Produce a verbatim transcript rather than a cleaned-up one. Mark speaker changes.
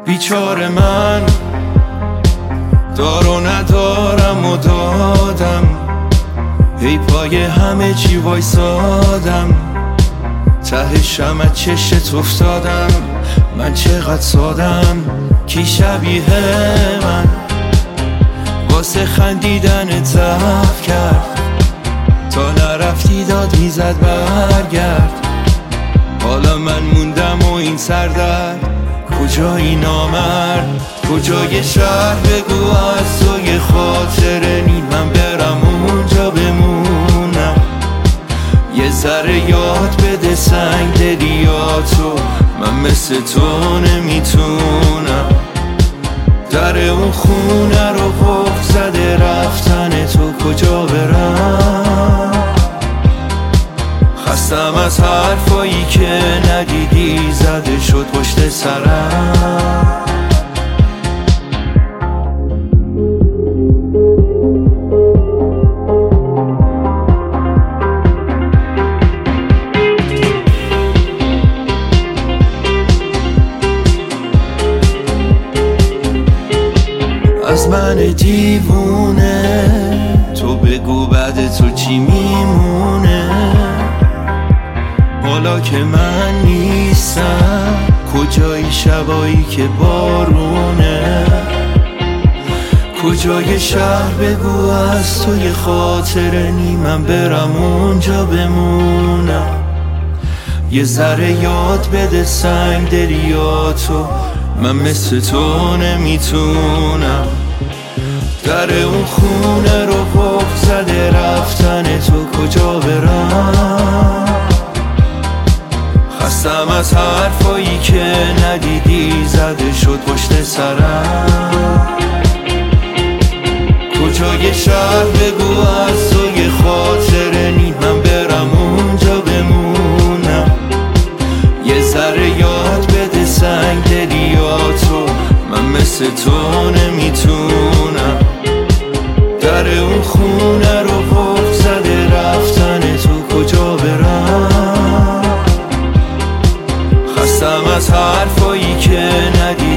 Speaker 1: بیچاره من دار و ندارم و دادم، ای پای همه چی وایسادم، ته شمع چشت افتادم. من چقدر سادم، کی شبیه من واسه خندیدن ضعف کرد، تا نرفتی داد میزد برگرد. حالا من موندم و این سردرد، کجایی نامرد، کجای شهر بگو از تو یه خاطره نی، من برم اونجا بمونم. یه ذره یاد بده سنگ دلیاتو، من مثل تو نمیتونم. در اون خونه رو قفل زده رفتن تو، کجا برم؟ خستم از حرفایی که ندیدی زده شد پشت سرم. از من دیوونه تو بگو بعد تو چی میمونه، حالا که من نیستم کجایی شبایی که بارونه، کجای شهر بگو از تو یه خاطره نی، من برم اونجا بمونم. یه ذره یاد بده سنگ دلیاتو، من مثل تو نمیتونم. در اون خونه رو قفل زده رفتن تو، کجا برم؟ خستم از حرفایی که ندیدی زده شد پشت سرم. کجای شهر بگو از تو یه خاطره نی، من برم اونجا بمونم. یه ذره یاد بده سنگ دلیاتو، من مثل تو نمیتونم. در اون خونه رو قفل زده رفتن تو، کجا برم؟ خستم از حرفایی که ندیدی